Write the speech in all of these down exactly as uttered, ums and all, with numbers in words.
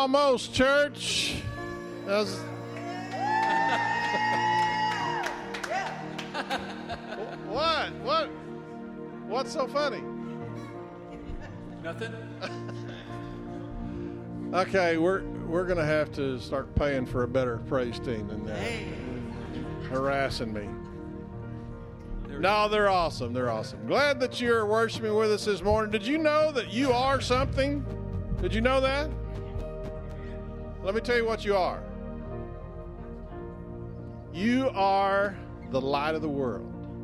almost, church. That's... what? What? What's so funny? Nothing. Okay, we're we're gonna have to start paying for a better praise team than that. Hey. Harassing me. No, they're awesome. They're awesome. Glad that you're worshiping with us this morning. Did you know that you are something? Did you know that? Let me tell you what you are. You are the light of the world.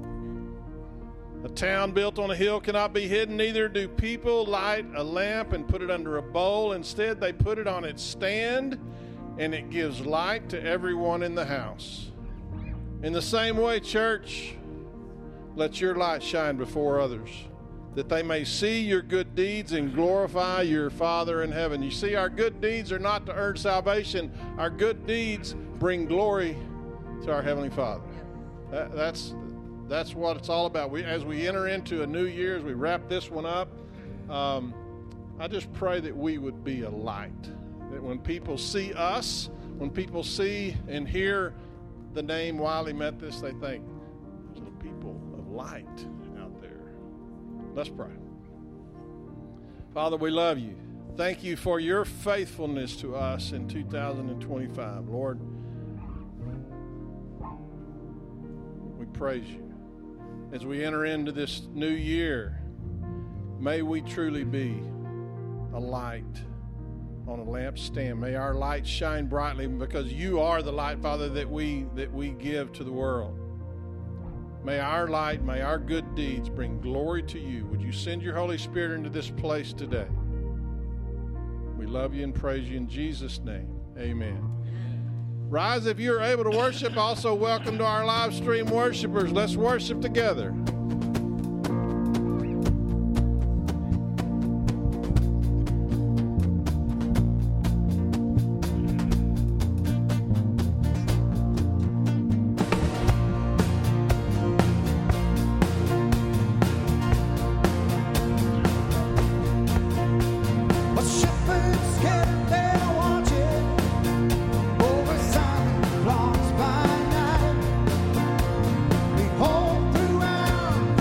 A town built on a hill cannot be hidden, neither do people light a lamp and put it under a bowl. Instead, they put it on its stand, and it gives light to everyone in the house. In the same way, church, let your light shine before others, that they may see your good deeds and glorify your Father in heaven. You see, our good deeds are not to earn salvation. Our good deeds bring glory to our Heavenly Father. That, that's that's what it's all about. We, as we enter into a new year, as we wrap this one up, um, I just pray that we would be a light. That when people see us, when people see and hear the name Wiley Methodist, they think, there's a people of light out there. Let's pray. Father, we love you. Thank you for your faithfulness to us in two thousand twenty-five. Lord, we praise you. As we enter into this new year, may we truly be a light on a lampstand. May our light shine brightly, because you are the light, Father, that we that we give to the world. May our light, may our good deeds bring glory to you. Would you send your Holy Spirit into this place today? We love you and praise you in Jesus' name. Amen. Rise if you're able to worship. Also, welcome to our live stream worshipers. Let's worship together. Lost by night, we hold throughout.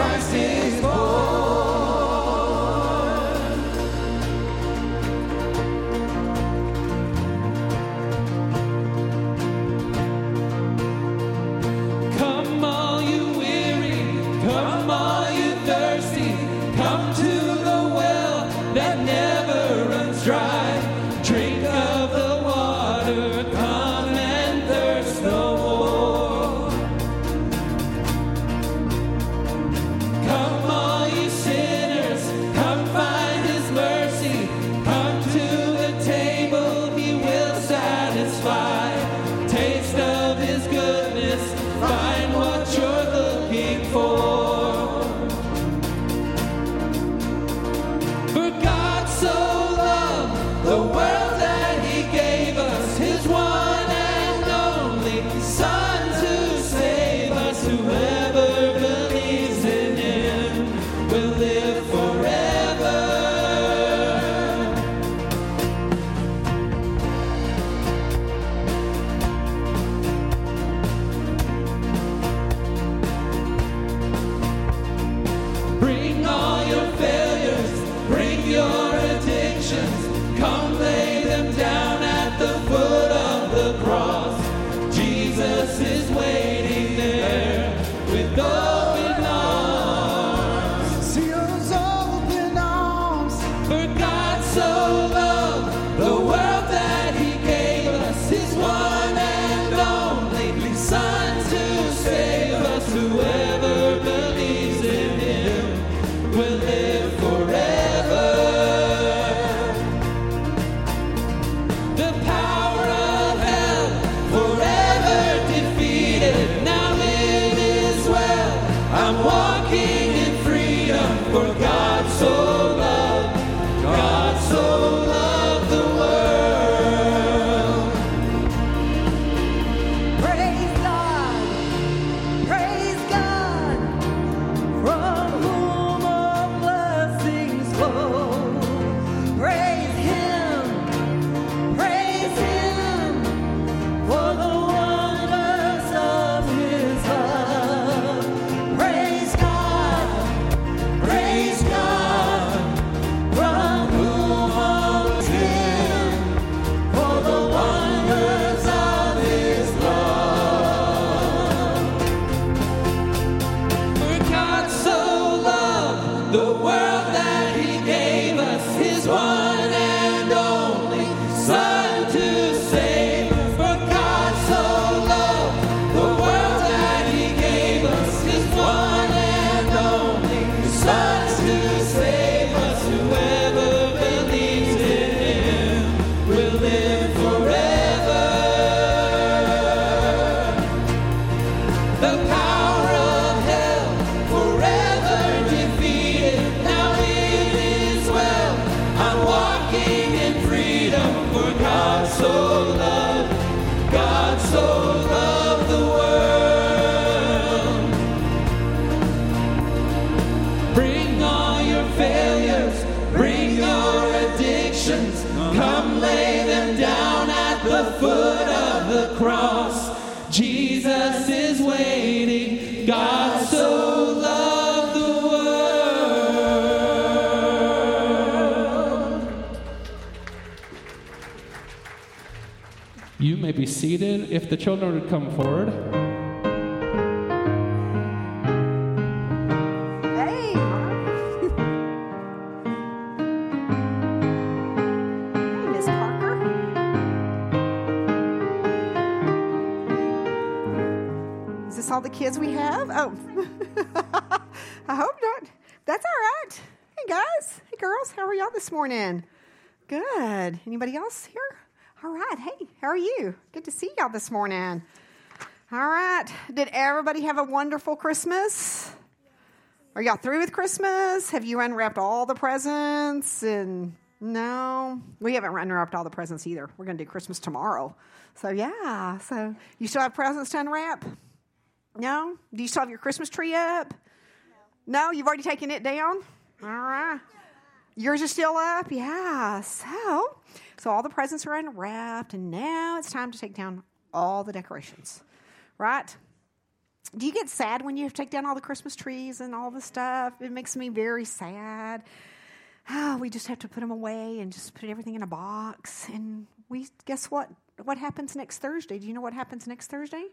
Christ is born. Come all you weary, come all you thirsty, come to the well that never runs dry. Drink of the water, come and thirst no more. Come all you sinners, come find his mercy. Come to the table, he will satisfy. Taste of his goodness, find what you're looking for. For God so loved the world that he gave us his one and only Son to save us. Whoever believes in him will live forever. Bring all your failures, bring your addictions, come lay them down at the foot of the cross. Jesus is waiting there with open arms. See those open arms. For God so loved the world that he gave us his one and only Son to save us. Whoever believes in him will live forever. The power of hell forever defeated. Now it is well. I'm walking in freedom. For God so loved, God so loved the world. Praise God, praise God, from whom all blessings flow. Praise him, praise him, for the wonders of his love. Praise God, praise God, from whom all is him, for the wonders of his love. For God so loved the world that he gave us his one and only Son to save. For God so loved the world that he gave us his one and only Son to save us. Whoever believes in him will live forever. The power of hell forever defeated. Now it is well. I'm walking in freedom. For God so loved, God so loved the world. Bring all your failures, bring your addictions. Come lay them down at the foot of the cross. Jesus is waiting. God so loved the world. You may be seated if the children would come forward. Hey, hey, Miss Parker. Is this all the kids we have? Oh, I hope not. That's all right. Hey, guys. Hey, girls. How are y'all this morning? Good. Anybody else here? All right. Hey, how are you? Good to see y'all this morning. All right. Did everybody have a wonderful Christmas? Are y'all through with Christmas? Have you unwrapped all the presents? And no, we haven't unwrapped all the presents either. We're going to do Christmas tomorrow. So, yeah. So, you still have presents to unwrap? No? Do you still have your Christmas tree up? No. No? You've already taken it down? All right. Yours is still up? Yeah. So, so all the presents are unwrapped, and now it's time to take down all the decorations. Right? Do you get sad when you have to take down all the Christmas trees and all the stuff? It makes me very sad. Oh, we just have to put them away and just put everything in a box. And we guess what? What happens next Thursday? Do you know what happens next Thursday?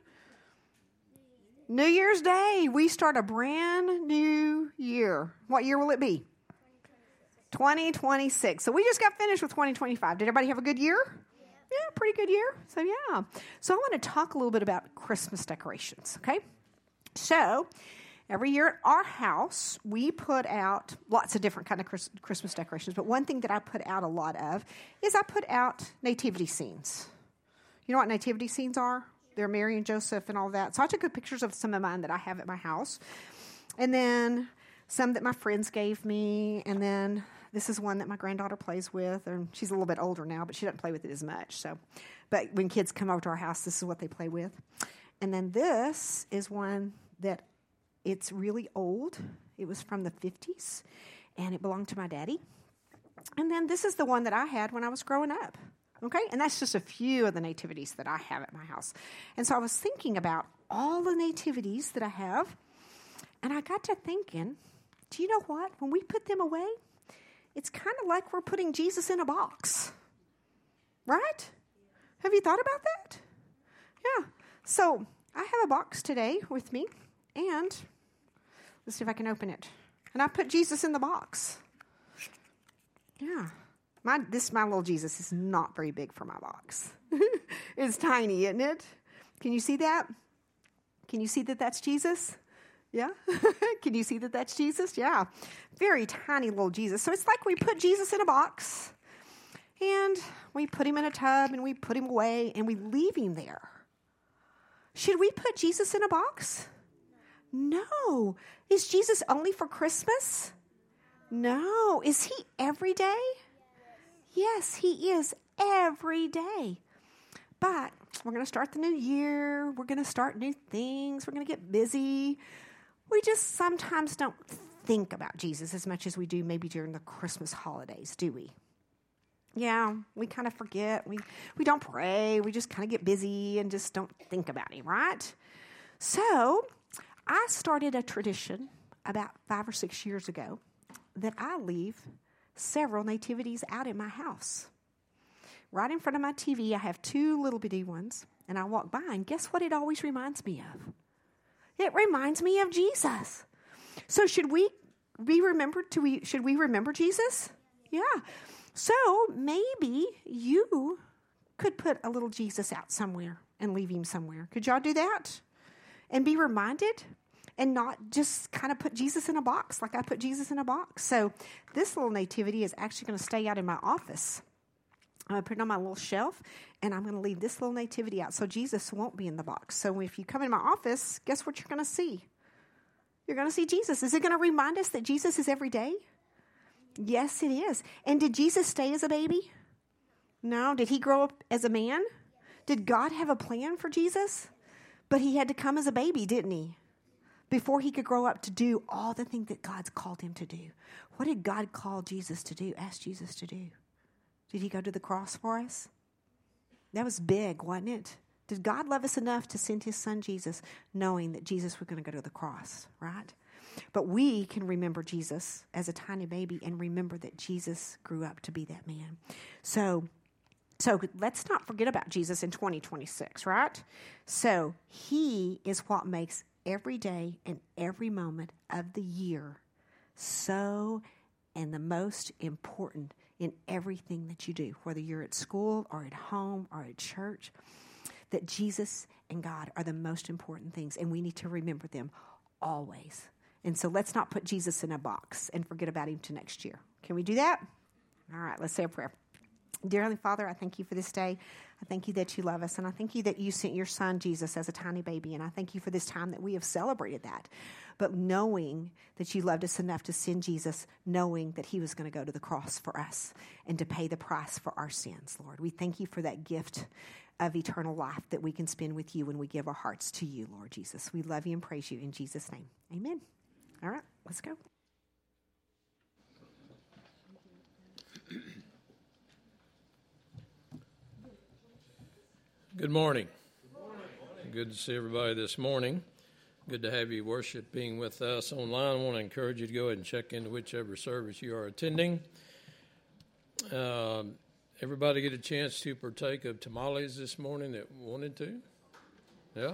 New Year's Day. We start a brand new year. What year will it be? twenty twenty-six. So we just got finished with twenty twenty-five. Did everybody have a good year? Yeah, pretty good year. So yeah. So I want to talk a little bit about Christmas decorations, okay? So every year at our house, we put out lots of different kind of Chris- Christmas decorations. But one thing that I put out a lot of is I put out nativity scenes. You know what nativity scenes are? They're Mary and Joseph and all that. So I took good pictures of some of mine that I have at my house. And then some that my friends gave me. And then this is one that my granddaughter plays with. And she's a little bit older now, but she doesn't play with it as much. So, but when kids come over to our house, this is what they play with. And then this is one that it's really old. It was from the fifties, and it belonged to my daddy. And then this is the one that I had when I was growing up. Okay? And that's just a few of the nativities that I have at my house. And so I was thinking about all the nativities that I have, and I got to thinking, do you know what? When we put them away, it's kind of like we're putting Jesus in a box. Right? Have you thought about that? Yeah. So I have a box today with me, and let's see if I can open it. And I put Jesus in the box. Yeah. My this my little Jesus is not very big for my box. It's tiny, isn't it? Can you see that? Can you see that that's Jesus? Yeah? Can you see that that's Jesus? Yeah. Very tiny little Jesus. So it's like we put Jesus in a box, and we put him in a tub, and we put him away, and we leave him there. Should we put Jesus in a box? No. Is Jesus only for Christmas? No. Is he every day? Yes, he is every day. But we're going to start the new year. We're going to start new things. We're going to get busy. We just sometimes don't think about Jesus as much as we do maybe during the Christmas holidays, do we? Yeah, we kind of forget. We we don't pray. We just kind of get busy and just don't think about him, right? So I started a tradition about five or six years ago that I leave several nativities out in my house. Right in front of my T V, I have two little bitty ones, and I walk by, and guess what it always reminds me of? It reminds me of Jesus. So should we be remembered to we should we remember Jesus? Yeah. So maybe you could put a little Jesus out somewhere and leave him somewhere. Could y'all do that? And be reminded and not just kind of put Jesus in a box like I put Jesus in a box. So this little nativity is actually going to stay out in my office. I'm going to put it on my little shelf, and I'm going to leave this little nativity out so Jesus won't be in the box. So if you come in my office, guess what you're going to see? You're going to see Jesus. Is it going to remind us that Jesus is every day? Yes, it is. And did Jesus stay as a baby? No. Did he grow up as a man? Did God have a plan for Jesus? But he had to come as a baby, didn't he? Before he could grow up to do all the things that God's called him to do. What did God call Jesus to do? Ask Jesus to do. Did he go to the cross for us? That was big, wasn't it? Did God love us enough to send his son Jesus, knowing that Jesus was going to go to the cross, right? But we can remember Jesus as a tiny baby and remember that Jesus grew up to be that man. So, so let's not forget about Jesus in twenty twenty-six, right? So he is what makes every day and every moment of the year so and the most important in everything that you do, whether you're at school or at home or at church, that Jesus and God are the most important things, and we need to remember them always. And so let's not put Jesus in a box and forget about him to next year. Can we do that? All right, let's say a prayer. Dear Heavenly Father, I thank you for this day. I thank you that you love us, and I thank you that you sent your son, Jesus, as a tiny baby, and I thank you for this time that we have celebrated that. But knowing that you loved us enough to send Jesus, knowing that he was going to go to the cross for us and to pay the price for our sins, Lord. We thank you for that gift of eternal life that we can spend with you when we give our hearts to you, Lord Jesus. We love you and praise you in Jesus' name. Amen. All right, let's go. Good morning. Good morning. Good to see everybody this morning. Good to have you worshiping with us online. I want to encourage you to go ahead and check into whichever service you are attending. Um, everybody get a chance to partake of tamales this morning that wanted to? Yeah?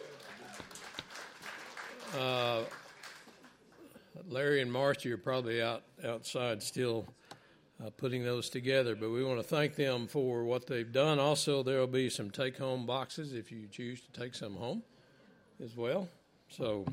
Uh, Larry and Marcy are probably out outside still uh, putting those together, but we want to thank them for what they've done. Also, there will be some take-home boxes if you choose to take some home as well. So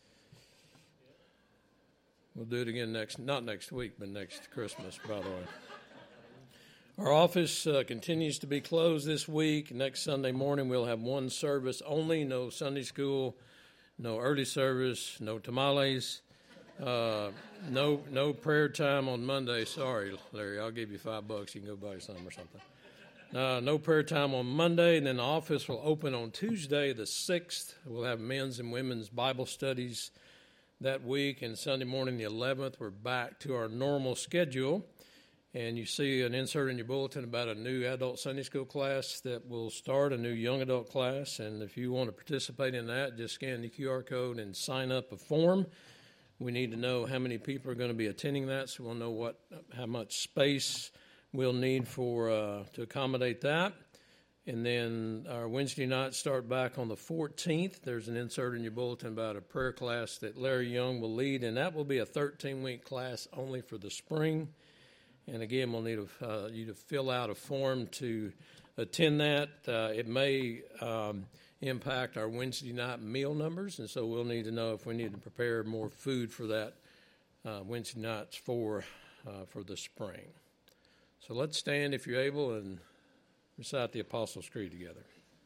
we'll do it again next, not next week, but next Christmas, by the way. Our office uh, continues to be closed this week. Next Sunday morning, we'll have one service only, no Sunday school, no early service, no tamales. Uh, no no prayer time on Monday. Sorry, Larry, I'll give you five bucks. You can go buy some or something. Uh, no prayer time on Monday, and then the office will open on Tuesday the sixth. We'll have men's and women's Bible studies that week, and Sunday morning the eleventh, we're back to our normal schedule. And you see an insert in your bulletin about a new adult Sunday school class that will start, a new young adult class. And if you want to participate in that, just scan the Q R code and sign up a form. We need to know how many people are going to be attending that, so we'll know what how much space we'll need for uh, to accommodate that. And then our Wednesday nights start back on the fourteenth. There's an insert in your bulletin about a prayer class that Larry Young will lead, and that will be a thirteen-week class only for the spring. And again, we'll need uh, you to fill out a form to attend that. Uh, it may um, impact our Wednesday night meal numbers, and so we'll need to know if we need to prepare more food for that uh, Wednesday nights for uh, for the spring. So let's stand, if you're able, and recite the Apostles' Creed together.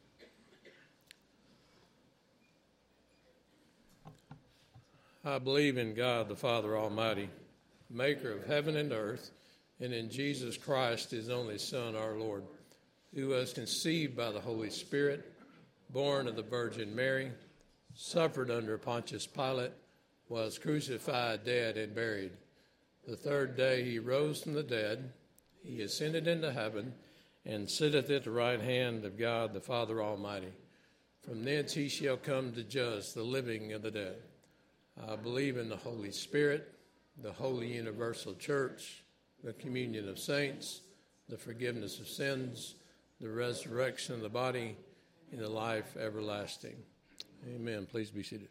I believe in God the Father Almighty, maker of heaven and earth, and in Jesus Christ, his only Son, our Lord, who was conceived by the Holy Spirit, born of the Virgin Mary, suffered under Pontius Pilate, was crucified, dead, and buried. The third day he rose from the dead. He ascended into heaven and sitteth at the right hand of God the Father Almighty. From thence he shall come to judge the living and the dead. I believe in the Holy Spirit, the holy universal church, the communion of saints, the forgiveness of sins, the resurrection of the body, and the life everlasting. Amen. Please be seated.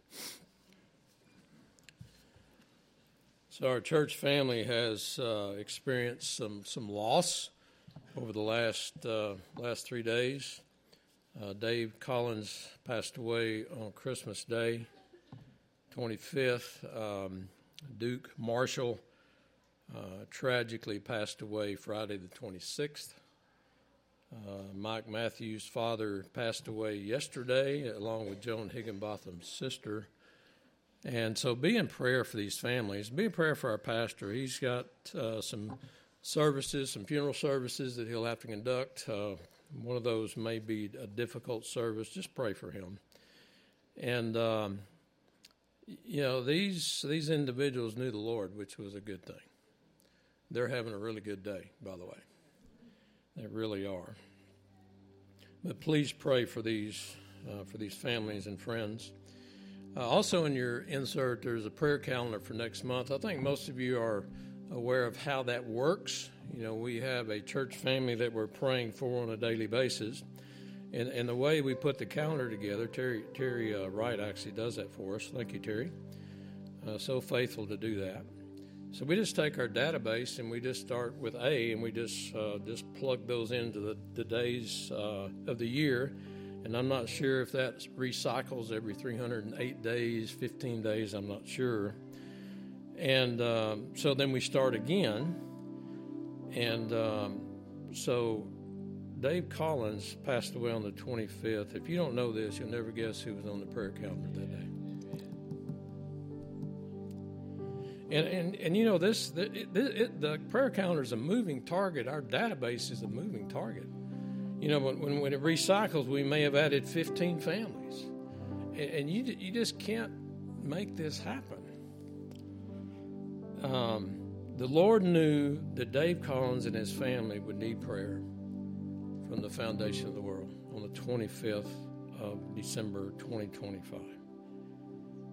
So our church family has uh, experienced some, some loss over the last uh, last three days. Uh, Dave Collins passed away on Christmas Day, twenty-fifth. Um, Duke Marshall Uh, tragically passed away Friday the twenty-sixth. Uh, Mike Matthews' father passed away yesterday, along with Joan Higginbotham's sister. And so be in prayer for these families. Be in prayer for our pastor. He's got uh, some services, some funeral services that he'll have to conduct. Uh, one of those may be a difficult service. Just pray for him. And, um, you know, these these individuals knew the Lord, which was a good thing. They're having a really good day, by the way. They really are. But please pray for these uh, for these families and friends. Uh, also in your insert, there's a prayer calendar for next month. I think most of you are aware of how that works. You know, we have a church family that we're praying for on a daily basis. And, and the way we put the calendar together, Terry, Terry uh, Wright actually does that for us. Thank you, Terry. Uh, so faithful to do that. So we just take our database and we just start with A, and we just uh, just plug those into the, the days uh, of the year. And I'm not sure if that recycles every three hundred eight days, fifteen days, I'm not sure. And um, so then we start again. And um, so Dave Collins passed away on the twenty-fifth. If you don't know this, you'll never guess who was on the prayer calendar that day. And, and, and you know, this the, it, it, the prayer calendar is a moving target. Our database is a moving target. You know, when, when it recycles, we may have added fifteen families. And, and you you just can't make this happen. Um, the Lord knew that Dave Collins and his family would need prayer from the foundation of the world on the twenty-fifth of December, twenty twenty-five.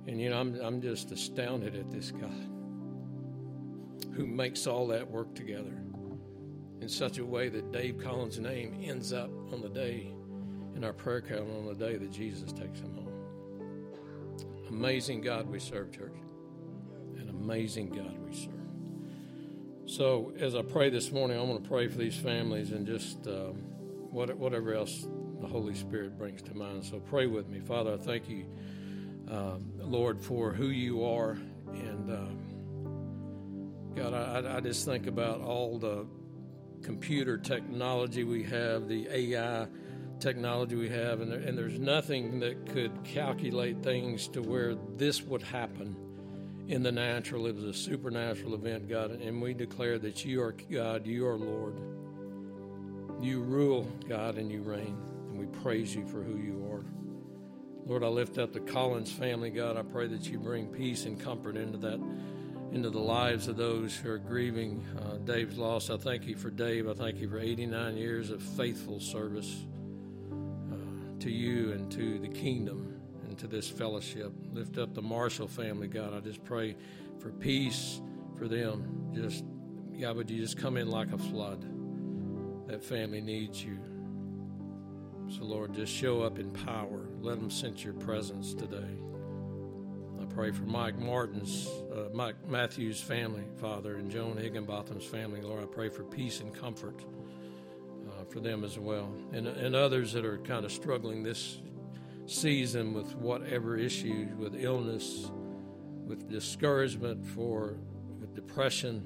And, you know, I'm, I'm just astounded at this God who makes all that work together in such a way that Dave Collins' name ends up on the day, in our prayer calendar on the day that Jesus takes him home. Amazing God we serve, church. An amazing God we serve. So as I pray this morning, I want to pray for these families and just um, whatever else the Holy Spirit brings to mind. So pray with me. Father, I thank you, um, Lord, for who you are. And um, God, I, I just think about all the computer technology we have, the A I technology we have, and, there, and there's nothing that could calculate things to where this would happen in the natural. It was a supernatural event, God, and we declare that you are God, you are Lord. You rule, God, and you reign, and we praise you for who you are. Lord, I lift up the Collins family, God. I pray that you bring peace and comfort into that, into the lives of those who are grieving uh, Dave's loss. I thank you for Dave. I thank you for eighty-nine years of faithful service to you and to the kingdom and to this fellowship. Lift up the Marshall family, God. I just pray for peace for them. Just, God, would you just come in like a flood? That family needs you. So, Lord, just show up in power. Let them sense your presence today. I pray for Mike Martin's, uh, Mike Matthews' family, Father, and Joan Higginbotham's family. Lord, I pray for peace and comfort for them as well, and and others that are kind of struggling this season with whatever issues, with illness, with discouragement, for with depression.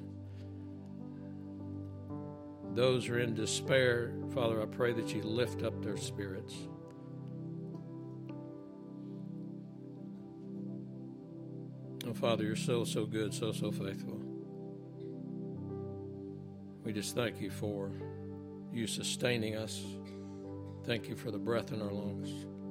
Those who are in despair, Father, I pray that you lift up their spirits. Oh, Father, you're so, so good, so, so faithful. We just thank you for you sustaining us. Thank you for the breath in our lungs.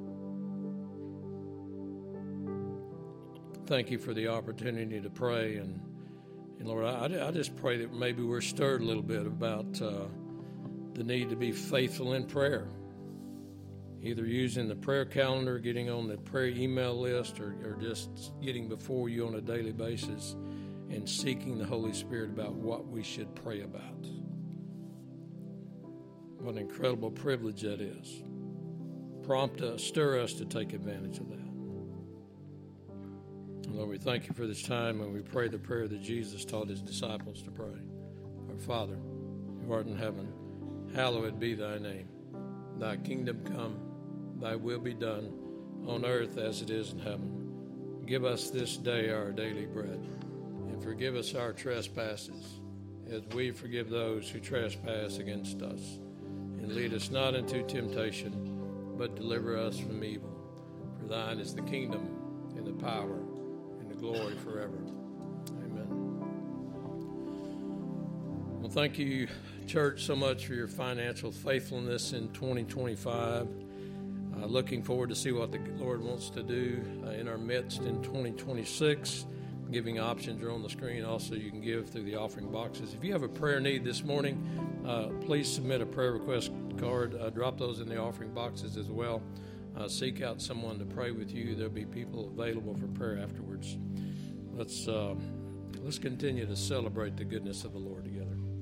Thank you for the opportunity to pray. And, and Lord, I, I just pray that maybe we're stirred a little bit about uh, the need to be faithful in prayer. Either using the prayer calendar, getting on the prayer email list, or, or just getting before you on a daily basis and seeking the Holy Spirit about what we should pray about. What an incredible privilege that is. Prompt us, stir us to take advantage of that. And Lord, we thank you for this time, and we pray the prayer that Jesus taught his disciples to pray. Our Father, who art in heaven, hallowed be thy name. Thy kingdom come, thy will be done, on earth as it is in heaven. Give us this day our daily bread, and forgive us our trespasses, as we forgive those who trespass against us. And lead us not into temptation, but deliver us from evil. For thine is the kingdom, and the power, and the glory forever. Amen. Well, thank you, church, so much for your financial faithfulness in twenty twenty-five. Uh, looking forward to see what the Lord wants to do uh, in our midst in twenty twenty-six. Giving options are on the screen. Also, you can give through the offering boxes. If you have a prayer need this morning, uh, please submit a prayer request card. Uh, drop those in the offering boxes as well. Uh, seek out someone to pray with you. There'll be people available for prayer afterwards. Let's uh, let's continue to celebrate the goodness of the Lord together.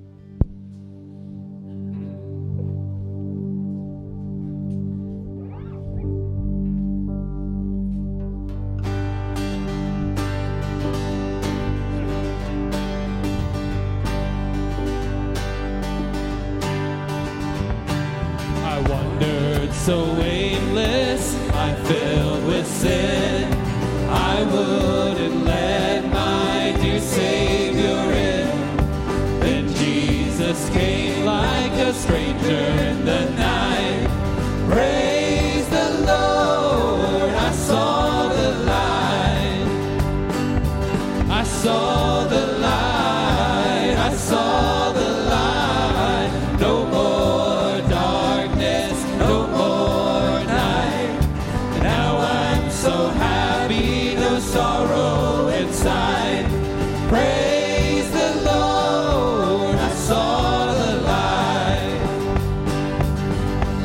So aimless, I'm filled with sin. I wouldn't let my dear Savior in. Then Jesus came like a stranger in the night. Praise the Lord, I saw the light. I saw the light, I saw the light. No more darkness, no more night. Now I'm so happy, no sorrow inside. Praise the Lord, I saw the light.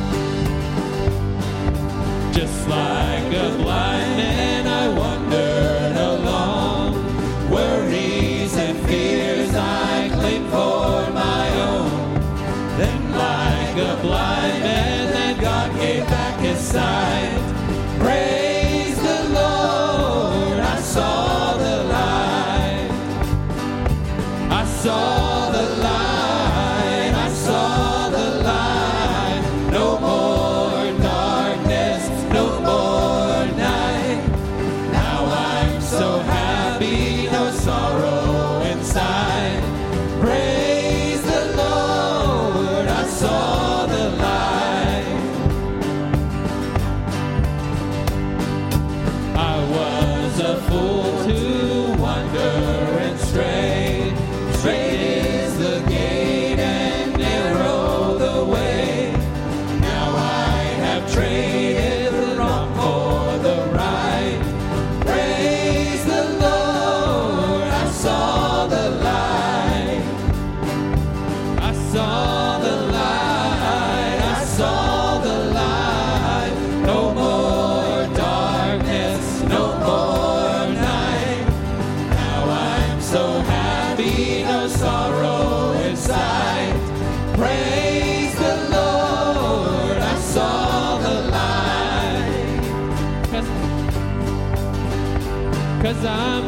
Just like a blind man, I wonder saw the light, I saw the light. No more darkness, no more night. Now I'm so happy, no sorrow inside. Praise the Lord, I saw the light. I was a fool to wander and stray. Straight is the gate and narrow the way. Now I have traded the wrong for the right. Praise the Lord, I saw the light. I saw the light, I saw the light. No more darkness, no more night. Now I'm so happy, no sorrow inside. Praise the Lord, I saw the light. Cause, 'cause I'm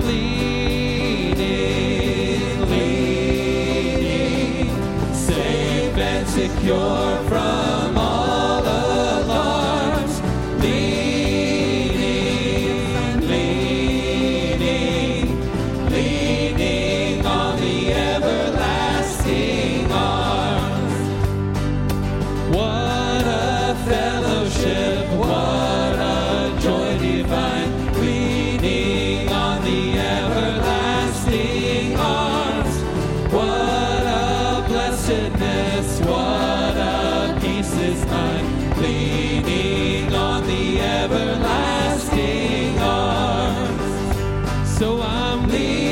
leaning, leaning, safe and secure from all alarms. Leaning, leaning, leaning on the everlasting arms. What a fellowship, what a joy divine, leaning on the everlasting arms. What a blessedness, what a peace is mine, leaning on the everlasting arms. So I'm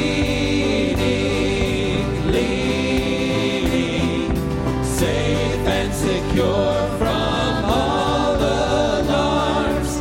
leaning, leaning, safe and secure from all alarms.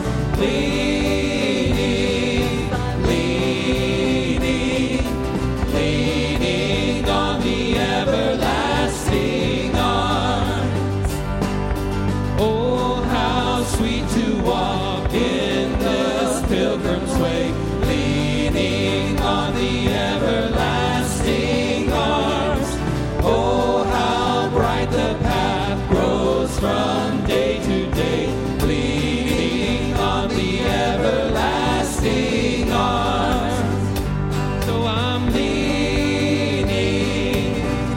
Leaning, leaning, leaning on the everlasting arms. Oh, how sweet to walk in this pilgrim's way, leaning on the everlasting arms. Oh, how bright the path grows from day to day, leaning on the everlasting arms. So I'm leaning,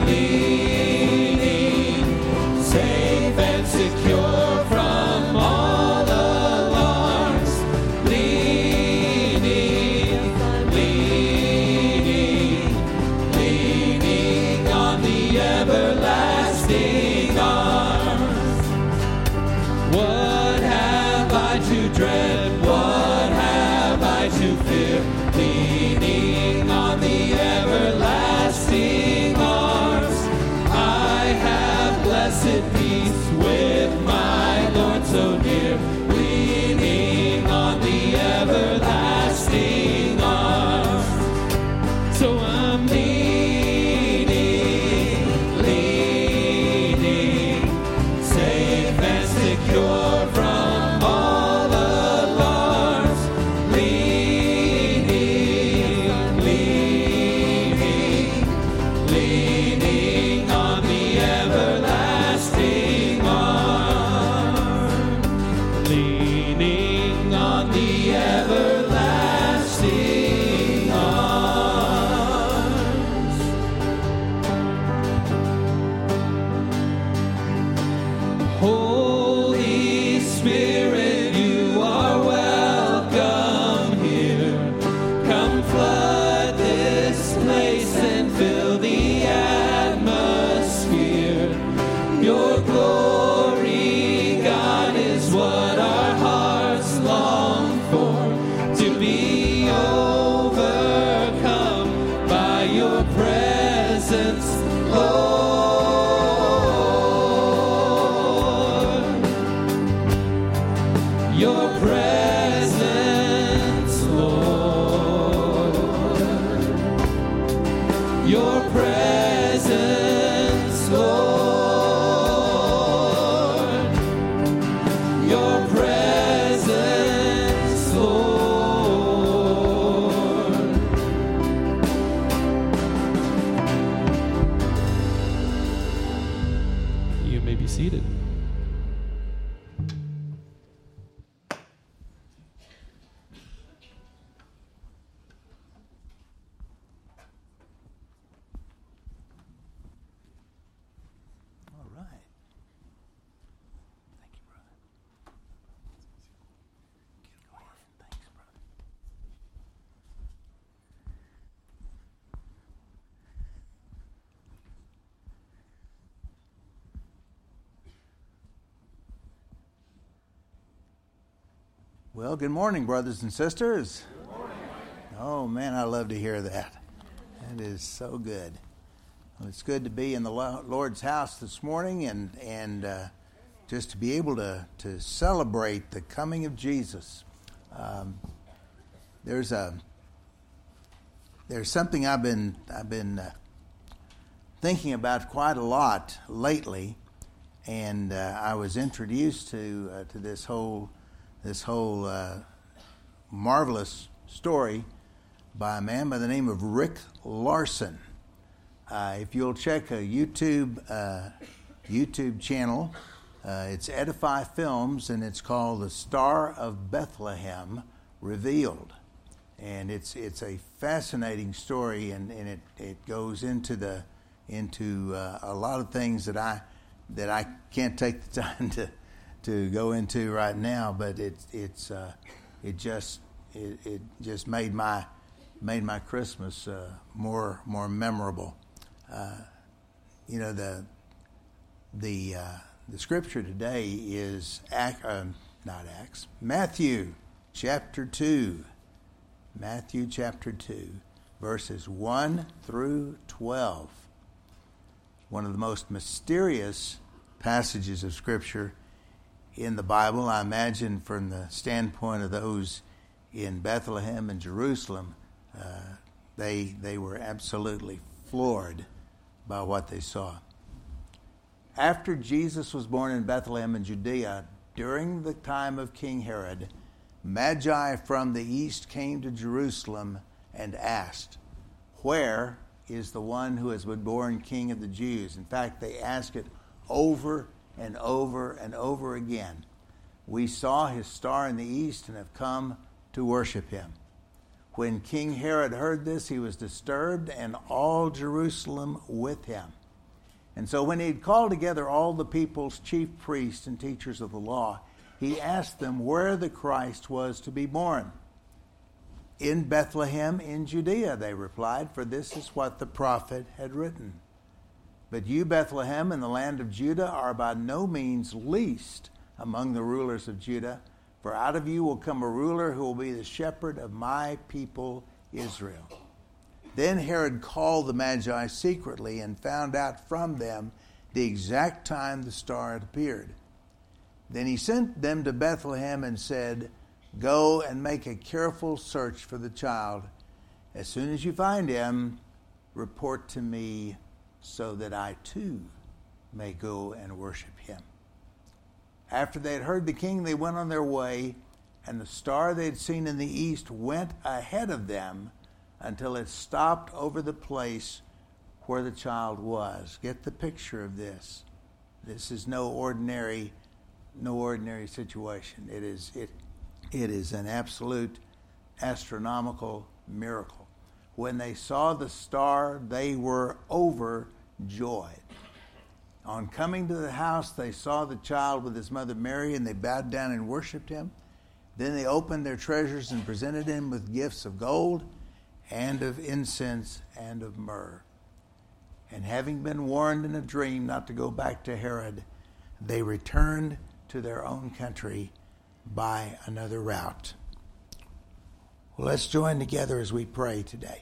leaning, safe and secure from all alarms. Leaning, leaning, leaning on the everlasting arms. What have I to dread? What have I to fear? Leaning on the everlasting arms. I have blessed peace with my Lord so near, leaning on the everlasting arms. So I'm leaning, leaning, safe and secure from all alarms. Leaning, leaning, leaning on the everlasting arms. Leaning on the everlasting arms. Holy Spirit, you are welcome here. Come flood this place and fill the atmosphere. Your glory, God, is what our hearts long for, to be overcome by your presence, Lord. Your presence, Lord. Your presence, Lord. Your presence, Lord. seated. All right. Thank you, brother. Go ahead. Thanks, brother. Well, good morning, brothers and sisters. Good morning. Oh, man, I love to hear that. That is so good. Well, it's good to be in the Lord's house this morning and and uh, just to be able to, to celebrate the coming of Jesus. Um, there's a there's something I've been I've been uh, thinking about quite a lot lately, and uh, I was introduced to uh, to this whole. This whole uh, marvelous story by a man by the name of Rick Larson. Uh, if you'll check a YouTube uh, YouTube channel, uh, it's Edify Films, and it's called The Star of Bethlehem Revealed. And it's it's a fascinating story, and, and it, it goes into the into uh, a lot of things that I that I can't take the time to. to go into right now, but it's it's uh, it just it, it just made my made my Christmas uh, more more memorable. Uh, you know the the uh, the scripture today is Ac- uh, not Acts Matthew chapter two, Matthew chapter two, verses one through twelve. One of the most mysterious passages of scripture in the Bible. I imagine from the standpoint of those in Bethlehem and Jerusalem, uh, they they were absolutely floored by what they saw. After Jesus was born in Bethlehem in Judea, during the time of King Herod, Magi from the east came to Jerusalem and asked, "Where is the one who has been born King of the Jews?" In fact, they asked it over and over and over again. "We saw his star in the east and have come to worship him." When King Herod heard this, he was disturbed, and all Jerusalem with him. And so when he had called together all the people's chief priests and teachers of the law, he asked them where the Christ was to be born. "In Bethlehem in Judea," they replied, "for this is what the prophet had written. But you, Bethlehem, in the land of Judah, are by no means least among the rulers of Judah, for out of you will come a ruler who will be the shepherd of my people Israel." Then Herod called the Magi secretly and found out from them the exact time the star had appeared. Then he sent them to Bethlehem and said, "Go and make a careful search for the child. As soon as you find him, report to me, so that I too may go and worship him." After they had heard the king, they went on their way, and the star they had seen in the east went ahead of them until it stopped over the place where the child was. Get the picture of this. This is no ordinary, no ordinary situation. It is it it is an absolute astronomical miracle. When they saw the star, they were overjoyed. On coming to the house, they saw the child with his mother Mary, and they bowed down and worshipped him. Then they opened their treasures and presented him with gifts of gold and of incense and of myrrh. And having been warned in a dream not to go back to Herod, they returned to their own country by another route. Well, let's join together as we pray today.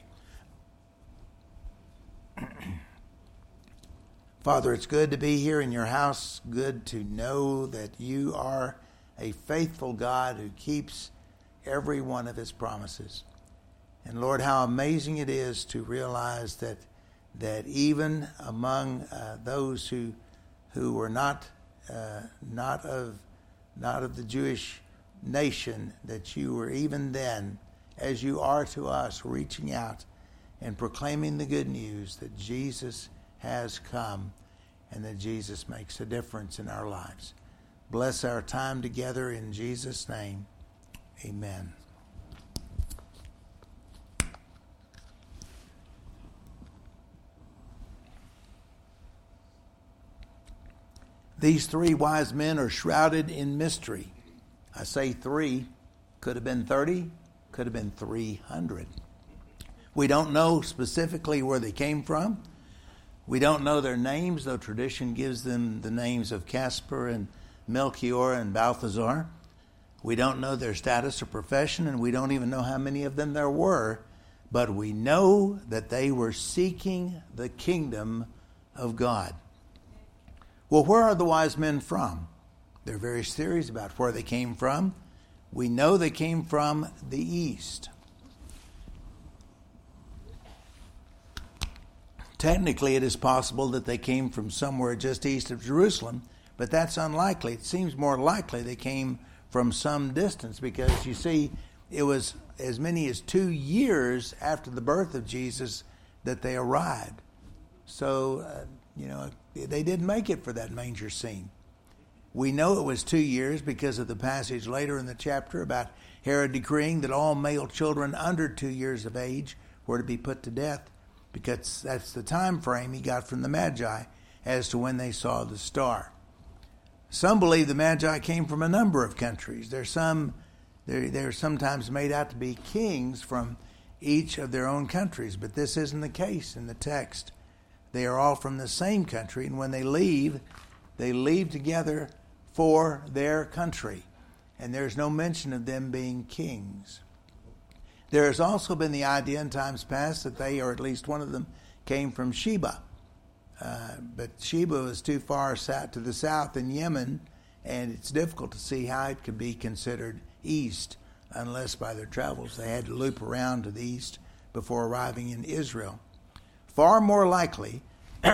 Father, it's good to be here in your house. Good to know that you are a faithful God who keeps every one of his promises. And Lord, how amazing it is to realize that that even among uh, those who who were not uh, not of not of the Jewish nation, that you were even then, as you are to us, reaching out and proclaiming the good news that Jesus has come, and that Jesus makes a difference in our lives. Bless our time together in Jesus' name. Amen. These three wise men are shrouded in mystery. I say three. Could have been thirty. Could have been three hundred. We don't know specifically where they came from. We don't know their names, though tradition gives them the names of Caspar and Melchior and Balthazar. We don't know their status or profession, and we don't even know how many of them there were. But we know that they were seeking the kingdom of God. Well, where are the wise men from? There are various theories about where they came from. We know they came from the east. Technically, it is possible that they came from somewhere just east of Jerusalem, but that's unlikely. It seems more likely they came from some distance because, you see, it was as many as two years after the birth of Jesus that they arrived. So, uh, you know, they didn't make it for that manger scene. We know it was two years because of the passage later in the chapter about Herod decreeing that all male children under two years of age were to be put to death, because that's the time frame he got from the Magi as to when they saw the star. Some believe the Magi came from a number of countries. There's some, they're, they're sometimes made out to be kings from each of their own countries, but this isn't the case in the text. They are all from the same country, and when they leave, they leave together for their country. And there's no mention of them being kings. There has also been the idea in times past that they, or at least one of them, came from Sheba. Uh, but Sheba was too far south to the south in Yemen, and it's difficult to see how it could be considered east unless by their travels they had to loop around to the east before arriving in Israel. Far more likely,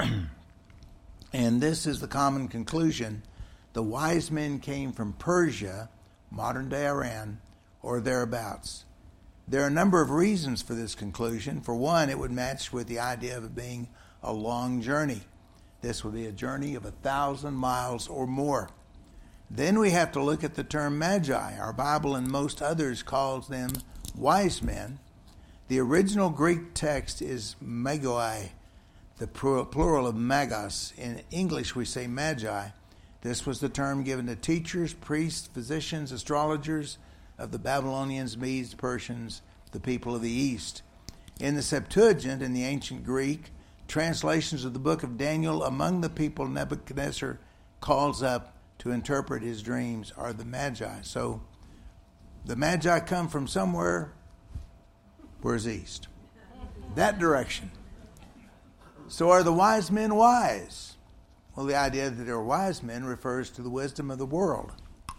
and this is the common conclusion, the wise men came from Persia, modern-day Iran, or thereabouts. There are a number of reasons for this conclusion. For one, it would match with the idea of it being a long journey. This would be a journey of a thousand miles or more. Then we have to look at the term magi. Our Bible and most others calls them wise men. The original Greek text is magoi, the plural of magos. In English we say magi. This was the term given to teachers, priests, physicians, astrologers of the Babylonians, Medes, Persians, the people of the East. In the Septuagint, in the ancient Greek, translations of the book of Daniel among the people Nebuchadnezzar calls up to interpret his dreams are the magi. So the magi come from somewhere. Where's east? That direction. So are the wise men wise? Well, the idea that they're wise men refers to the wisdom of the world.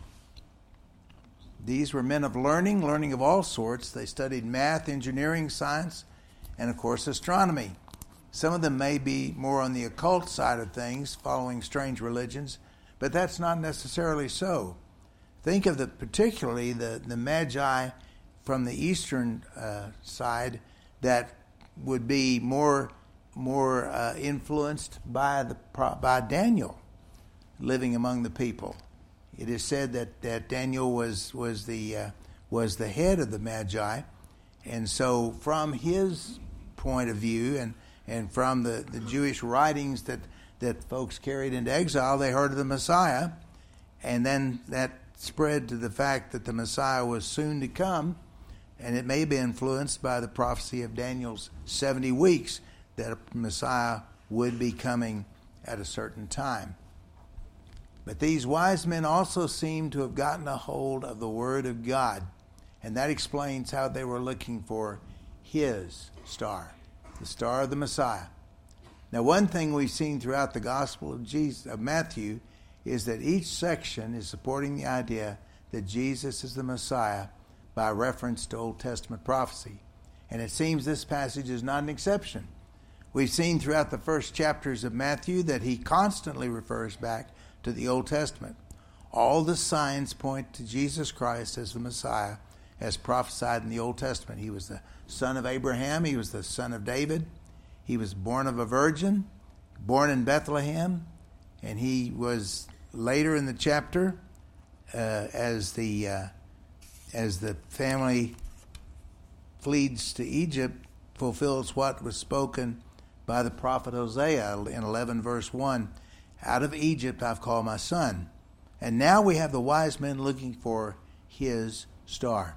These were men of learning, learning of all sorts. They studied math, engineering, science, and of course astronomy. Some of them may be more on the occult side of things, following strange religions, but that's not necessarily so. Think of the particularly the, the magi from the eastern uh, side that would be more more uh, influenced by the by Daniel living among the people. It is said that, that Daniel was was the uh, was the head of the magi, and so from his point of view and and from the, the Jewish writings that that folks carried into exile, they heard of the Messiah, and then that spread to the fact that the Messiah was soon to come. And it may be influenced by the prophecy of Daniel's seventy weeks that a Messiah would be coming at a certain time. But these wise men also seem to have gotten a hold of the Word of God. And that explains how they were looking for his star, the star of the Messiah. Now, one thing we've seen throughout the Gospel of Jesus, of Matthew is that each section is supporting the idea that Jesus is the Messiah by reference to Old Testament prophecy. And it seems this passage is not an exception. We've seen throughout the first chapters of Matthew that he constantly refers back to the Old Testament. All the signs point to Jesus Christ as the Messiah, as prophesied in the Old Testament. He was the son of Abraham. He was the son of David. He was born of a virgin, born in Bethlehem. And he was later in the chapter, uh, as the uh, as the family flees to Egypt, fulfills what was spoken by the prophet Hosea in eleven verse one. Out of Egypt I've called my son. And now we have the wise men looking for his star.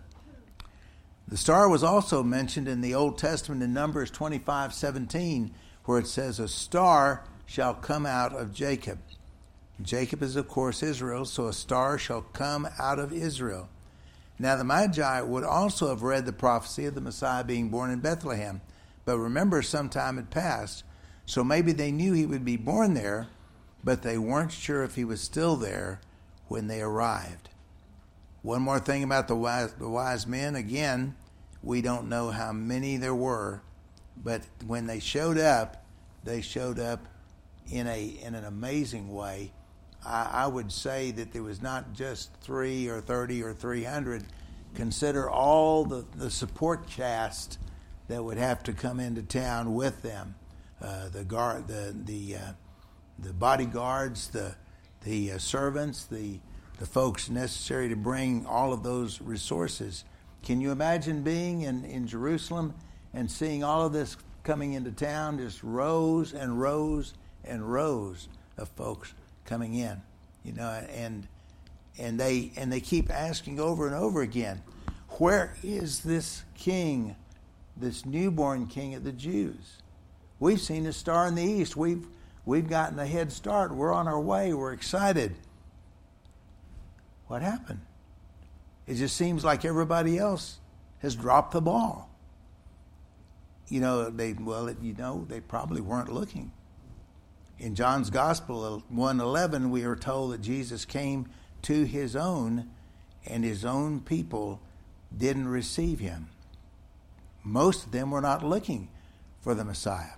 The star was also mentioned in the Old Testament in Numbers twenty-five seventeen, where it says, a star shall come out of Jacob. Jacob is, of course, Israel, so a star shall come out of Israel. Now the Magi would also have read the prophecy of the Messiah being born in Bethlehem. But remember, some time had passed, so maybe they knew he would be born there, but they weren't sure if he was still there when they arrived. One more thing about the wise, the wise men. Again, we don't know how many there were, but when they showed up, they showed up in a in an amazing way. I, I would say that there was not just three or thirty or three hundred. Consider all the, the support cast that would have to come into town with them, uh, the guard, the the uh, the bodyguards, the the uh, servants, the the folks necessary to bring all of those resources. Can you imagine being in, in Jerusalem and seeing all of this coming into town, just rows and rows and rows of folks coming in, you know, and and they and they keep asking over and over again, where is this king, this newborn king of the Jews? We've seen a star in the east. We've we've gotten a head start. We're on our way. We're excited. What happened? It just seems like everybody else has dropped the ball. You know, they well, you know, they probably weren't looking. In John's Gospel, one eleven, we are told that Jesus came to his own, and his own people didn't receive him. Most of them were not looking for the Messiah.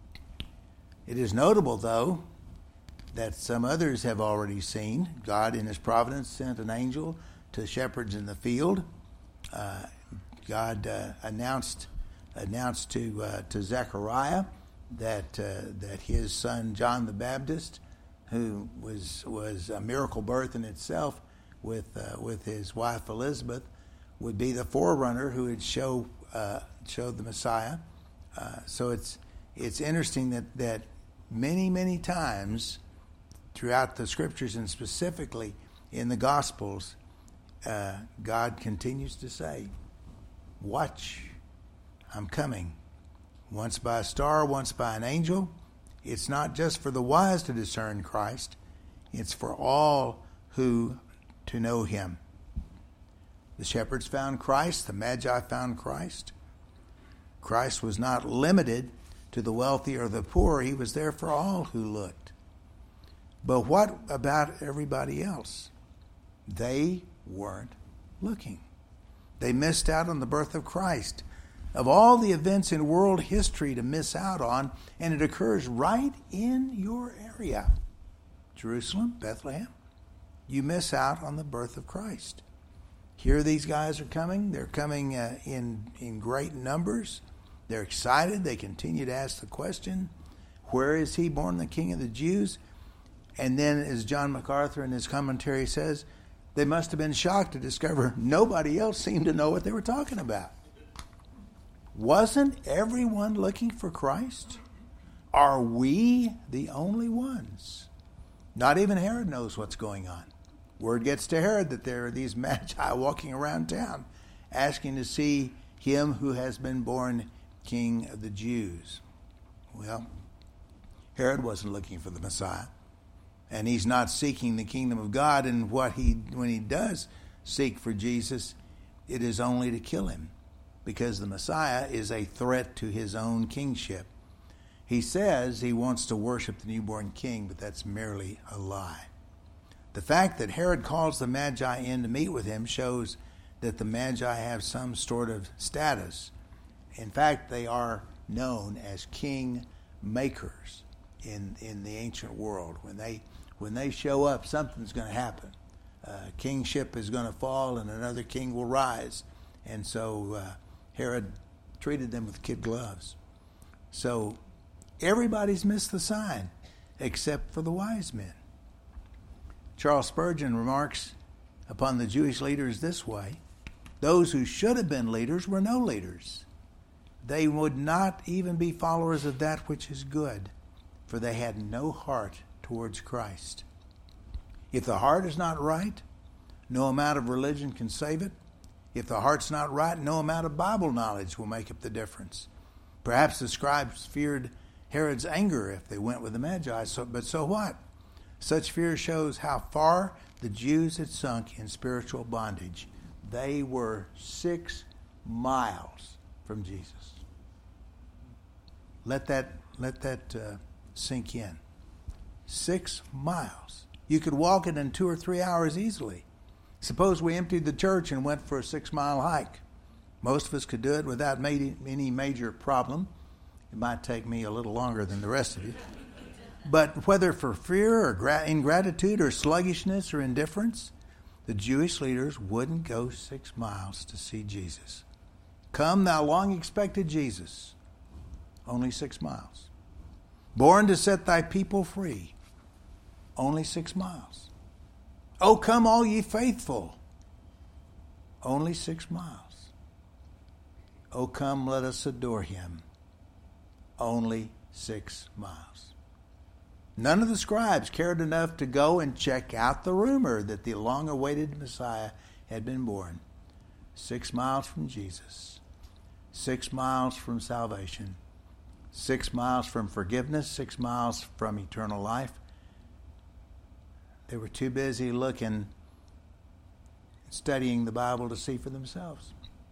It is notable, though, that some others have already seen. God, in his providence, sent an angel to shepherds in the field. Uh, God uh, announced announced to uh, to Zechariah that uh, that his son John the Baptist, who was was a miracle birth in itself, with uh, with his wife Elizabeth, would be the forerunner who would show uh, show the Messiah. Uh, so it's it's interesting that that many many times throughout the Scriptures, and specifically in the Gospels, uh, God continues to say, "Watch, I'm coming." Once by a star, once by an angel. It's not just for the wise to discern Christ. It's for all who to know him. The shepherds found Christ. The Magi found Christ. Christ was not limited to the wealthy or the poor. He was there for all who looked. But what about everybody else? They weren't looking. They missed out on the birth of Christ. Of all the events in world history to miss out on, and it occurs right in your area, Jerusalem, Bethlehem, you miss out on the birth of Christ. Here these guys are coming. They're coming uh, in, in great numbers. They're excited. They continue to ask the question, where is he born, the King of the Jews? And then, as John MacArthur in his commentary says, they must have been shocked to discover nobody else seemed to know what they were talking about. Wasn't everyone looking for Christ? Are we the only ones? Not even Herod knows what's going on. Word gets to Herod that there are these magi walking around town asking to see him who has been born King of the Jews. Well, Herod wasn't looking for the Messiah, and he's not seeking the kingdom of God. And what he, when he does seek for Jesus, it is only to kill him, because the Messiah is a threat to his own kingship. He says he wants to worship the newborn king, but that's merely a lie. The fact that Herod calls the Magi in to meet with him shows that the Magi have some sort of status. In fact, they are known as king makers in, in the ancient world. When they when they show up, something's going to happen. Uh, kingship is going to fall and another king will rise. And so uh, Herod treated them with kid gloves. So everybody's missed the sign. except for the wise men. Charles Spurgeon remarks upon the Jewish leaders this way: those who should have been leaders were no leaders. They would not even be followers of that which is good, for they had no heart towards Christ. If the heart is not right, no amount of religion can save it. If the heart's not right, no amount of Bible knowledge will make up the difference. Perhaps the scribes feared Herod's anger if they went with the Magi, so, but so what? Such fear shows how far the Jews had sunk in spiritual bondage. They were six miles from Jesus. Let that, let that uh, sink in. Six miles. You could walk it in two or three hours easily. Suppose we emptied the church and went for a six-mile hike. Most of us could do it without any major problem. It might take me a little longer than the rest of you. But whether for fear or gra- ingratitude or sluggishness or indifference, the Jewish leaders wouldn't go six miles to see Jesus. Come, thou long-expected Jesus. Only six miles. Born to set thy people free. Only six miles. Oh, come all ye faithful. Only six miles. Oh, come, let us adore him. Only six miles. None of the scribes cared enough to go and check out the rumor that the long-awaited Messiah had been born. Six miles from Jesus. Six miles from salvation. Six miles from forgiveness. Six miles from eternal life. They were too busy looking, studying the Bible to see for themselves.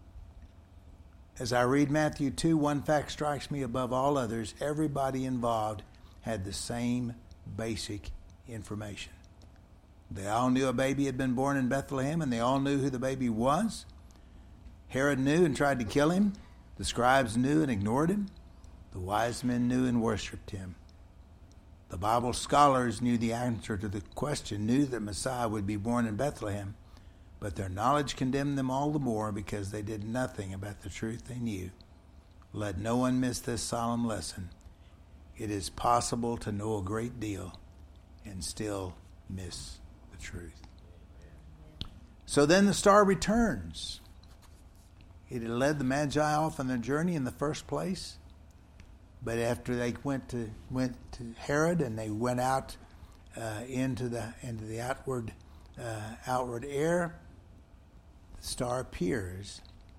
As I read Matthew two, one fact strikes me above all others. Everybody involved had the same basic information. They all knew a baby had been born in Bethlehem, and they all knew who the baby was. Herod knew and tried to kill him. The scribes knew and ignored him. The wise men knew and worshipped him. The Bible scholars knew the answer to the question, knew that Messiah would be born in Bethlehem, but their knowledge condemned them all the more because they did nothing about the truth they knew. Let no one miss this solemn lesson. It is possible to know a great deal and still miss the truth. So then the star returns. It had led the Magi off on their journey in the first place. But after they went to went to Herod and they went out uh, into the into the outward uh, outward air, the star appears,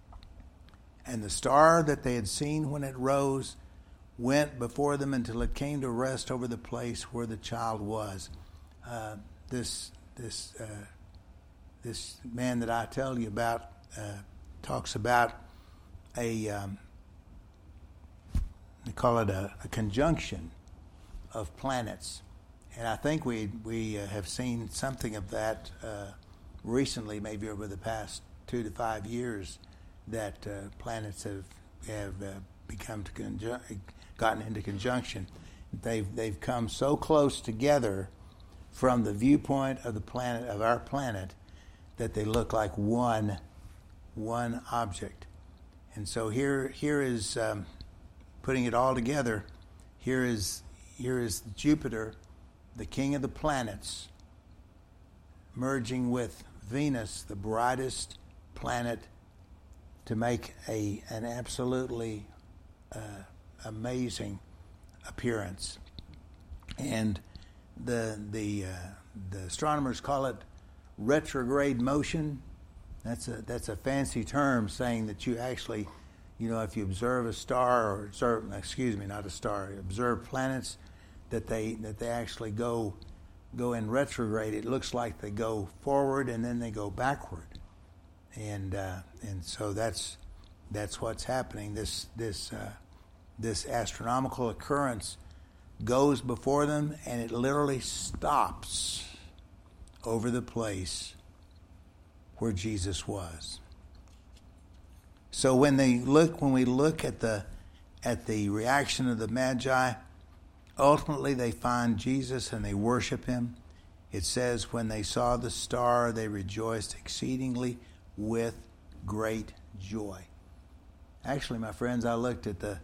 and the star that they had seen when it rose went before them until it came to rest over the place where the child was. Uh, this this uh, this man that I tell you about uh, talks about a um, they call it a, a conjunction of planets, and I think we we uh, have seen something of that uh, recently, maybe over the past two to five years, that uh, planets have have uh, become to conjun- gotten into conjunction. They've they've come so close together from the viewpoint of the planet of our planet that they look like one one object. And so here here is um, putting it all together. Here is here is Jupiter, the king of the planets, merging with Venus, the brightest planet, to make a an absolutely uh, amazing appearance. And the the uh, the astronomers call it retrograde motion. That's a that's a fancy term saying that you actually, you know, if you observe a star or observe, excuse me, not a star, observe planets, that they that they actually go go in retrograde. It looks like they go forward and then they go backward, and uh, and so that's that's what's happening. This this uh, this astronomical occurrence goes before them, and it literally stops over the place where Jesus was. So when they look, when we look at the at the reaction of the Magi, ultimately they find Jesus and they worship him. It says, when they saw the star, they rejoiced exceedingly with great joy. Actually, my friends, I looked at the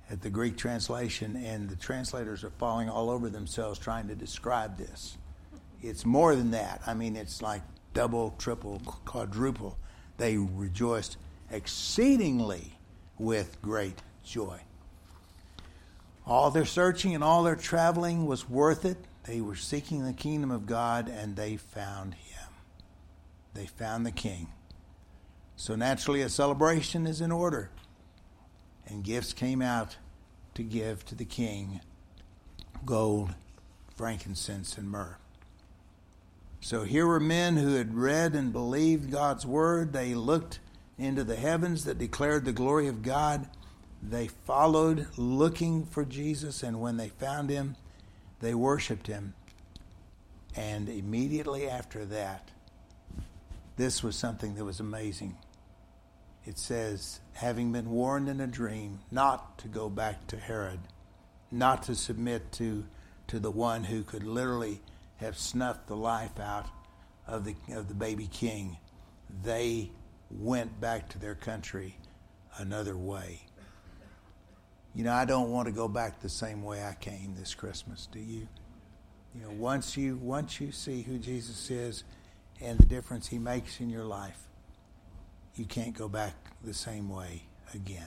at the Greek translation, and the translators are falling all over themselves trying to describe this. It's more than that. I mean, it's like double, triple, quadruple. They rejoiced exceedingly with great joy. All their searching and all their traveling was worth it. They were seeking the kingdom of God, and they found him. They found the king. So naturally, a celebration is in order. And gifts came out to give to the king gold, frankincense, and myrrh. So here were men who had read and believed God's word. They looked into the heavens that declared the glory of God. They followed looking for Jesus, and when they found him, they worshiped him. And immediately after that, this was something that was amazing. It says, having been warned in a dream not to go back to Herod, not to submit to, to the one who could literally have snuffed the life out of the of the baby king, they went back to their country another way. You know, I don't want to go back the same way I came this Christmas. Do you? You know, once you once you see who Jesus is and the difference he makes in your life, you can't go back the same way again.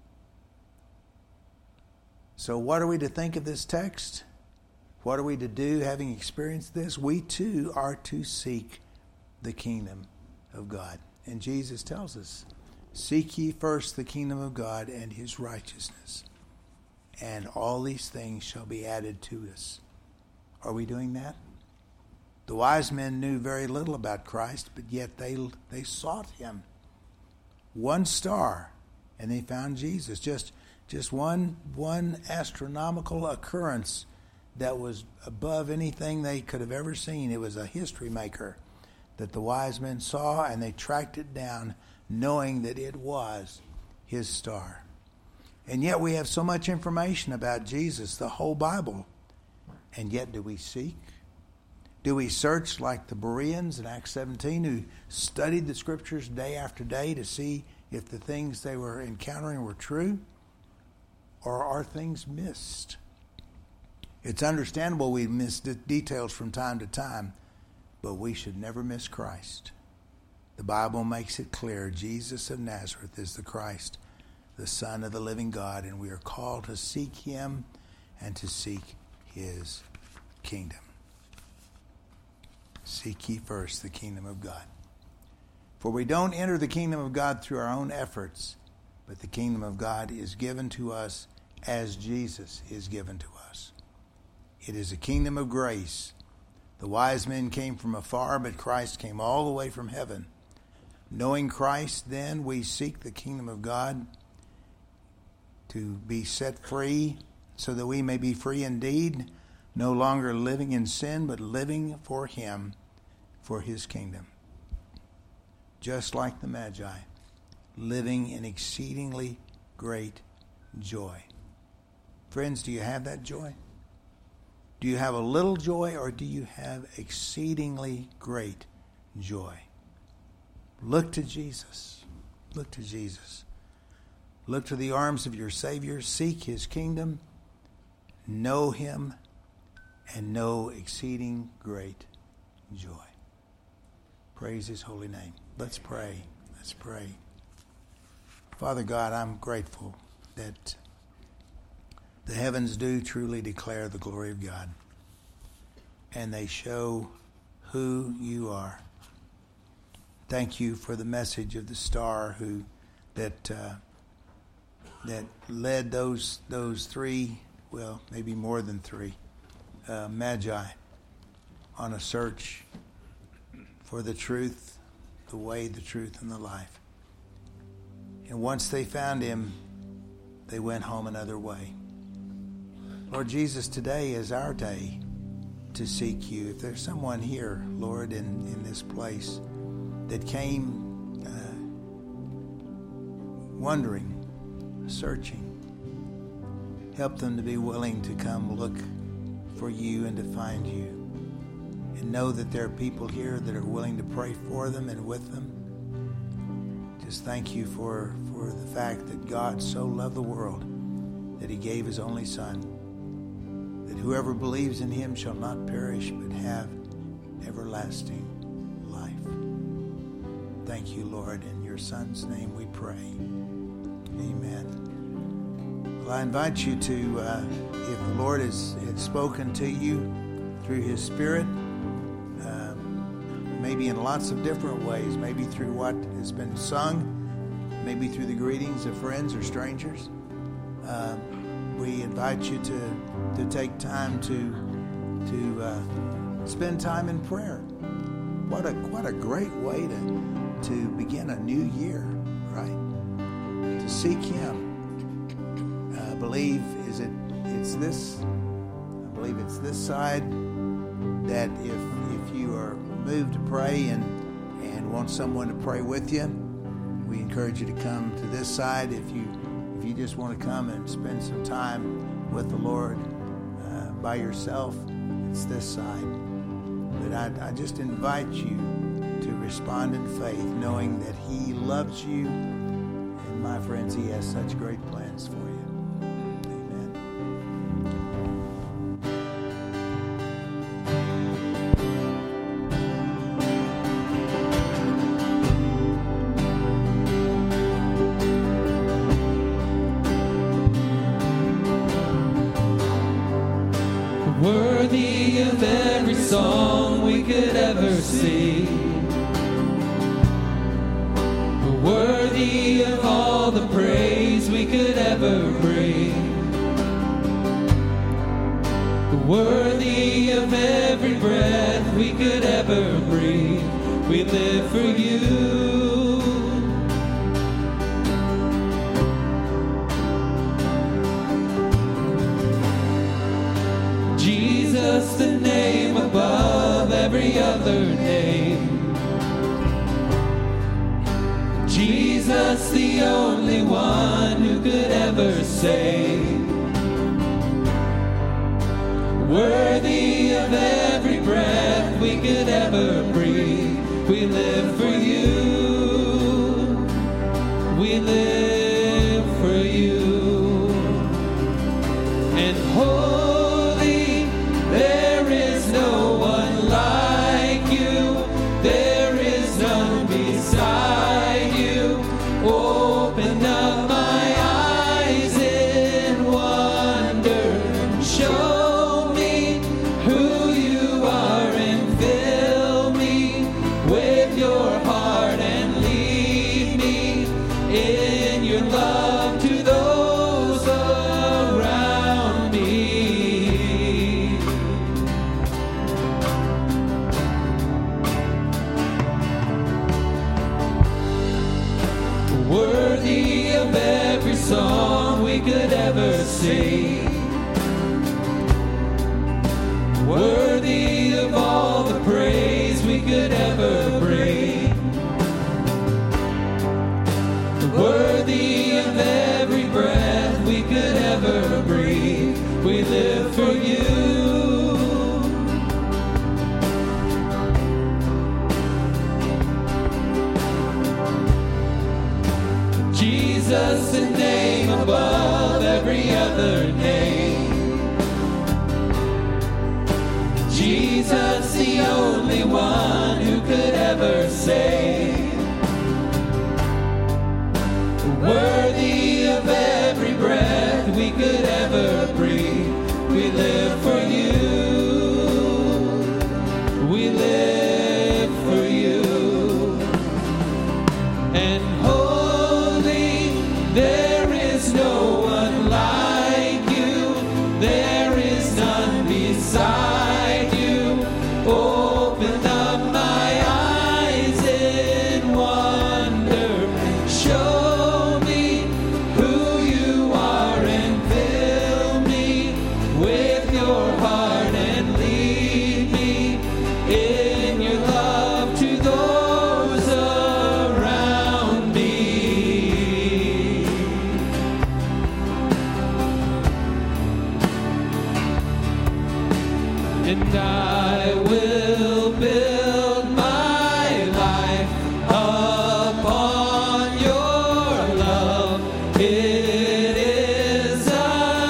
So what are we to think of this text? What are we to do having experienced this? We too are to seek the kingdom of God. And Jesus tells us, seek ye first the kingdom of God and his righteousness, and all these things shall be added to us. Are we doing that? The wise men knew very little about Christ, but yet they they sought him. One star, and they found Jesus. Just just one one astronomical occurrence that was above anything they could have ever seen. It was a history maker that the wise men saw, and they tracked it down, knowing that it was his star. And yet we have so much information about Jesus, the whole Bible. And yet do we seek? Do we search like the Bereans in Acts seventeen, who studied the scriptures day after day to see if the things they were encountering were true? Or are things missed? It's understandable we miss details from time to time, but we should never miss Christ. The Bible makes it clear Jesus of Nazareth is the Christ, the Son of the living God, and we are called to seek him and to seek his kingdom. Seek ye first the kingdom of God. For we don't enter the kingdom of God through our own efforts, but the kingdom of God is given to us as Jesus is given to us. It is a kingdom of grace. The wise men came from afar, but Christ came all the way from heaven. Knowing Christ, then, we seek the kingdom of God to be set free so that we may be free indeed, no longer living in sin, but living for him, for his kingdom. Just like the Magi, living in exceedingly great joy. Friends, do you have that joy? Do you have a little joy, or do you have exceedingly great joy? Look to Jesus. Look to Jesus. Look to the arms of your Savior. Seek his kingdom. Know him. And know exceeding great joy. Praise his holy name. Let's pray. Let's pray. Father God, I'm grateful that the heavens do truly declare the glory of God, and they show who you are. Thank you for the message of the star who that uh, that led those those three, well, maybe more than three, uh, magi on a search for the truth, the way, the truth, and the life. And once they found him, they went home another way. Lord Jesus, today is our day to seek you. If there's someone here, Lord, in, in this place that came uh, wondering, searching, help them to be willing to come look for you and to find you. And know that there are people here that are willing to pray for them and with them. Just thank you for, for the fact that God so loved the world that he gave his only Son, that whoever believes in him shall not perish but have everlasting life. Thank you, Lord. In your Son's name we pray. Amen. Well, I invite you to, uh, if the Lord has, has spoken to you through his Spirit, uh, maybe in lots of different ways, maybe through what has been sung, maybe through the greetings of friends or strangers, uh, we invite you to, to take time to, to uh, spend time in prayer. What a, what a great way to, to begin a new year, right? To seek him. I believe is it it's this I believe it's this side that if if you are moved to pray and and want someone to pray with you, we encourage you to come to this side. If you if you just want to come and spend some time with the Lord uh, by yourself, it's this side. But I, I just invite you to respond in faith, knowing that he loves you, and my friends, he has such great plans for you. Worthy of every song we could ever sing, worthy of all the praise we could ever bring, worthy of every breath we could ever breathe. We live for you. Jesus, the name above every other name. Jesus, the only one who could ever save. Worthy of every breath we could ever breathe. We live for you. We live for you. And holy, there is no one like you. There is none beside you. Open up my eyes in wonder. Show me who you are and fill me with your heart and lead me in your love to those around me. Worthy of every song we could ever sing, worthy of all the praise we could ever bring, worthy of every breath we could ever breathe. We live for you. Jesus, the name above every other name. Jesus, the only one who could ever save. Worthy of every breath we could ever breathe. We live for you. We live for you. And holy, there is no one like you. There is none beside you. Open up my eyes in wonder. Show me who you are and fill me with your heart and lead me in your love to those around me. And I will build my life upon your love. It is a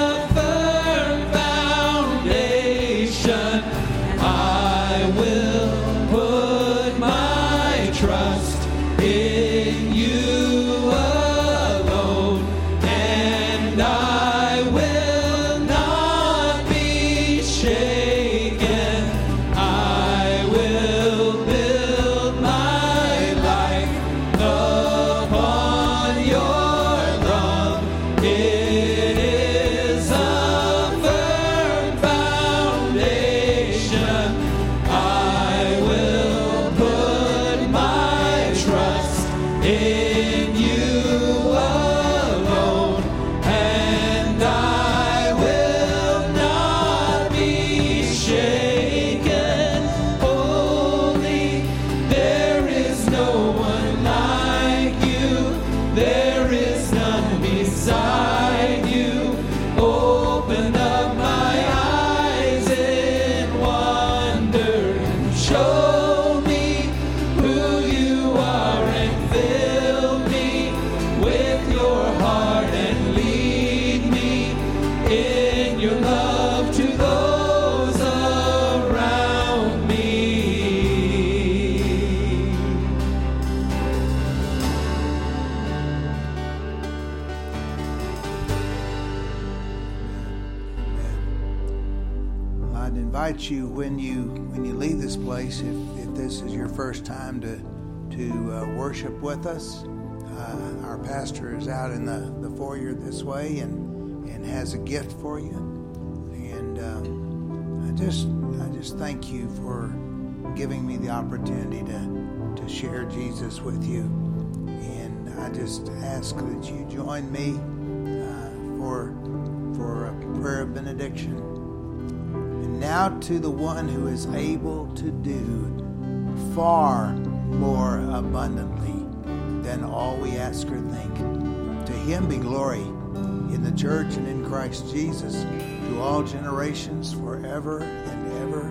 I'd invite you when you when you leave this place, if, if this is your first time to to uh, worship with us, uh, our pastor is out in the, the foyer this way and and has a gift for you. And uh, I just I just thank you for giving me the opportunity to to share Jesus with you. And I just ask that you join me uh, for for a prayer of benediction. And now to the one who is able to do far more abundantly than all we ask or think. To him be glory in the church and in Christ Jesus to all generations forever and ever.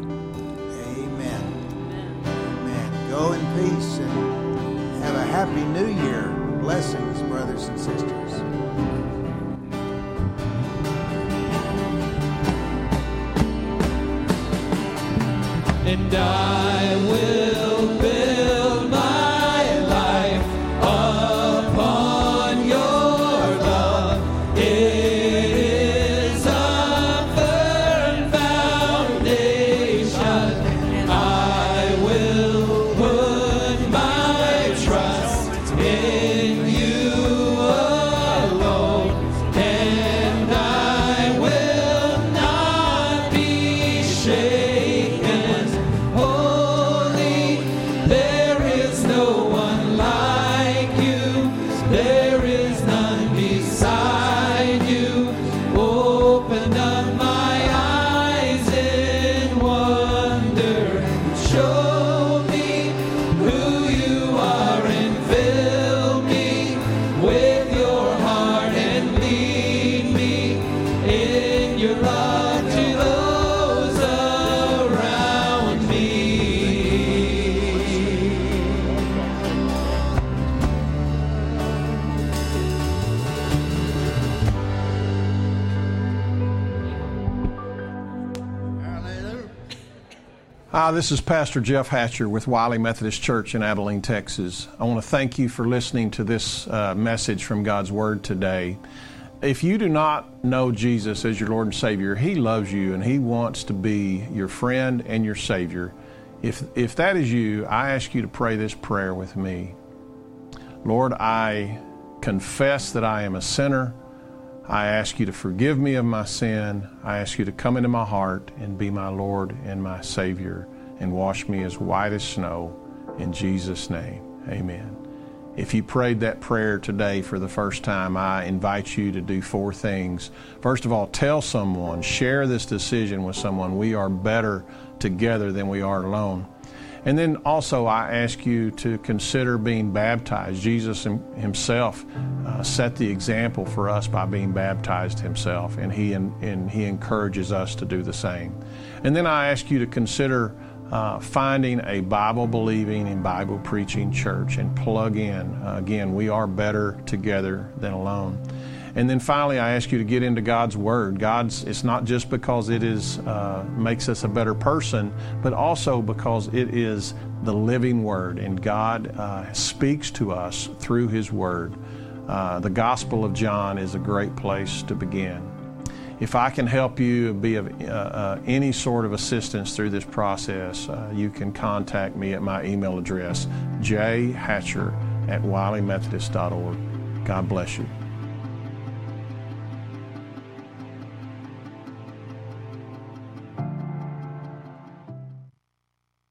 Amen. Amen. Go in peace and have a happy new year. Blessings, brothers and sisters. And I will build my life upon your love. It is a firm foundation. I will put my trust in you alone, and I will not be shaken. Hi, this is Pastor Jeff Hatcher with Wiley Methodist Church in Abilene, Texas. I want to thank you for listening to this uh, message from God's Word today. If you do not know Jesus as your Lord and Savior, He loves you and He wants to be your friend and your Savior. If, if that is you, I ask you to pray this prayer with me. Lord, I confess that I am a sinner. I ask you to forgive me of my sin. I ask you to come into my heart and be my Lord and my Savior and wash me as white as snow. In Jesus' name, amen. If you prayed that prayer today for the first time, I invite you to do four things. First of all, tell someone, share this decision with someone. We are better together than we are alone. And then also I ask you to consider being baptized. Jesus himself uh, set the example for us by being baptized himself, and he, and he encourages us to do the same. And then I ask you to consider uh, finding a Bible-believing and Bible-preaching church and plug in. Uh, again, we are better together than alone. And then finally, I ask you to get into God's Word. God's, it's not just because it is uh, makes us a better person, but also because it is the living Word, and God uh, speaks to us through His Word. Uh, the Gospel of John is a great place to begin. If I can help you be of uh, uh, any sort of assistance through this process, uh, you can contact me at my email address, j hatcher at wiley methodist dot org. God bless you.